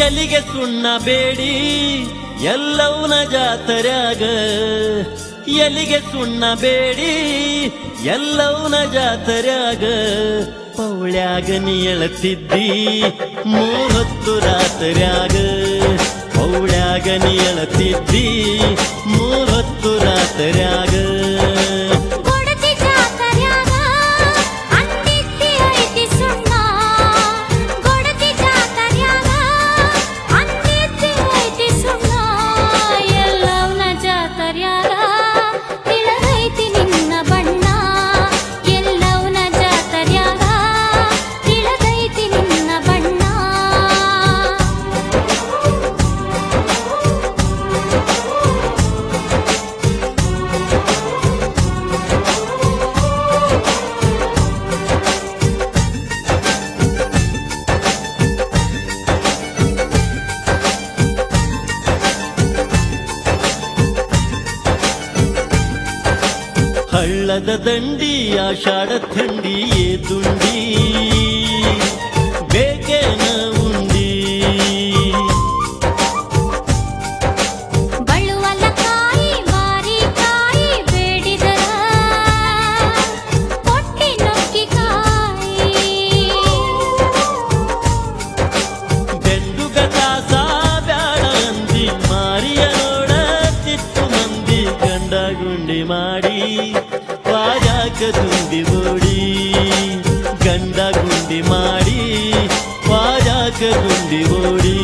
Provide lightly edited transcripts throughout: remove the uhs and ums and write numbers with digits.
ಎಲಿಗೆ ಸುಣ್ಣ ಬೇಡಿ ಎಲ್ಲವನ ಜಾತರ್ಯಾಗ ಎಲಿಗೆ ಸುಣ್ಣ ಬೇಡಿ ಎಲ್ಲವನ ಜಾತರ್ಯಾಗ ಪೌಳ್ಯಾಗ ನೀ ಎಳತಿದ್ದಿ 3 ಹೊತ್ತು ರಾತ್ರ್ಯಾಗ ಪೌಳ್ಯಾಗ ನೀ ಎಳತಿದ್ದಿ 3 ಹೊತ್ತು ರಾತ್ರ್ಯಾಗ ಹಳ್ಳದ ದಂಡಿ ಆಷಾಢ ಥಂಡಿ ದುಂಡಿ ಬೇಕೇನ ಉಂಡಿ ಬಳುವಲಕಾಯಿ ಮಾರಿಕಾಯಿ ಬೇಡಿದರ ಕೊಟ್ಟಿ ನುಗ್ಗಿಕಾಯಿ ಬೆಂಡು ಗಟಾಸ ಬ್ಯಾಡ ಅಂದಿ ಮಾರಿಯ ನೋಡ ತಿತ್ತು ಮಂದಿ ಗಂಡ ಗುಂಡಿ ಮಾಡಿ ವಾಜಾಕ ತುಂಬಿ ಬೋಡಿ ಗಂಡ ಗುಂಡಿ ಮಾಡಿ ವಾಜಾಕ ಗುಂಡಿ ಬೋಡಿ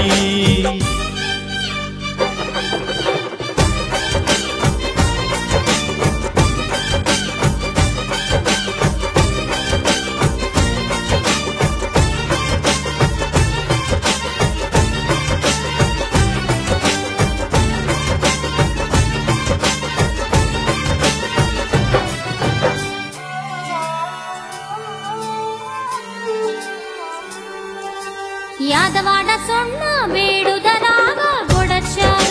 ಯಾದವಾಡ ಸೊಣ್ಣ ಬೇಡುದರಾಗ ಗೊಡಚಾಗ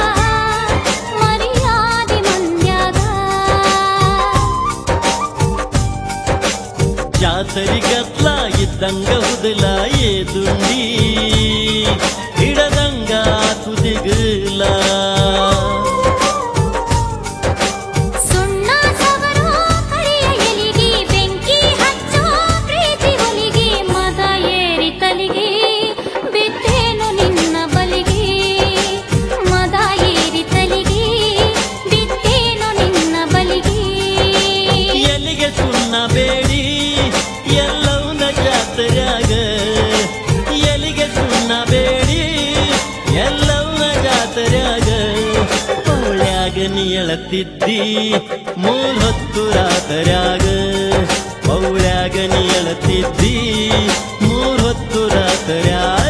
ಮರ್ಯಾದಿ ಮಂದ್ಯಾಗ ಜಾತರಿ ಗತ್ಲ ಇದ್ದಂಗ ಹುದಲ ದುಂಡಿ ಹಿಡದಂಗ ತುದಿಗಲ ಬೇಡಿ ಎಲ್ಲವನ ಜಾತರ್ಯಾಗ ಎಲಿಗೆ ಸುಣ್ಣ ಬೇಡಿ ಎಲ್ಲವನ ಜಾತರ್ಯಾಗ ಪೌಳ್ಯಾಗ ನೀ ಎಳತಿದ್ದಿ 3 ಹೊತ್ತು ರಾತ್ರ್ಯಾಗ ಪೌಳ್ಯಾಗ ನೀ ಎಳತಿದ್ದಿ 3 ಹೊತ್ತು ರಾತ್ರ್ಯಾಗ